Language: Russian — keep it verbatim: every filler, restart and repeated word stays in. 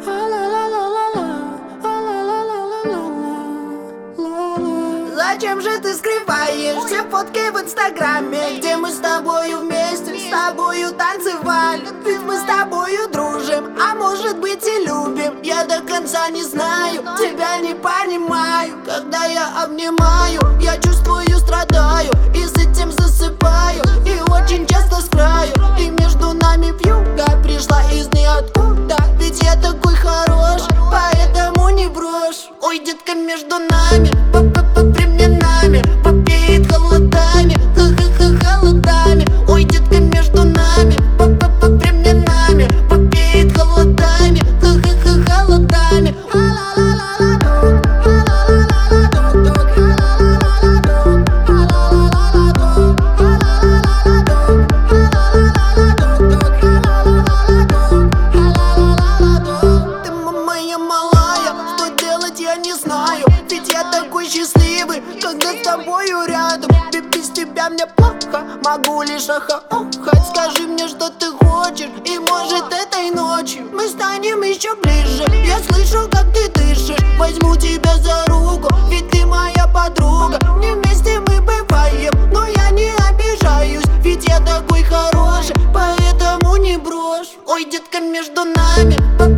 Зачем же ты скрываешь все фотки в инстаграме, где мы с тобою вместе, с тобою танцевали? Ведь мы с тобою дружим, а может быть и любим. Я до конца не знаю, тебя не понимаю. Когда я обнимаю, я чувствую, страдаю, и с этим засыпаю, и очень часто с краю. И между нами вьюга пришла из ниоткуда, ведь я такой хороший, поэтому не брошь. Ой, детка, между нами по временами попеет холодами, ха-ха-ха, холодами. Ой, детка, между нами по временами попеет холодами, ха-ха-ха, холодами. Ты моя малая, что делать я не знаю, ведь я такой счастливый, когда с тобою рядом. Ведь без тебя мне плохо, могу лишь охо-охать. Скажи мне, что ты хочешь, и может этой ночью мы станем еще ближе. Я слышу, как ты дышишь, возьму тебя за руку, ведь ты моя подруга. Не вместе мы бываем, но я не обижаюсь, ведь я такой хороший, поэтому не брошь. Ой, детка, между нами